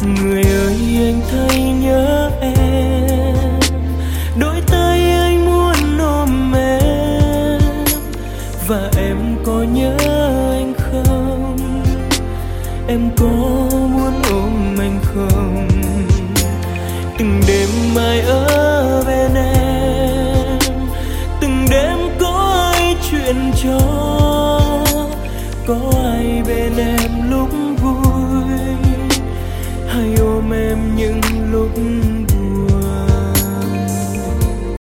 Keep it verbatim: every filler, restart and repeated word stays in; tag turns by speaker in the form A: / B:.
A: Người ơi anh thấy nhớ em, đôi tay anh muốn ôm em. Và em có nhớ anh không? Em có muốn ôm anh không? Từng đêm mai ở bên em, từng đêm có ai chuyện trò, có ai bên em lúc vui, hay ôm em những lúc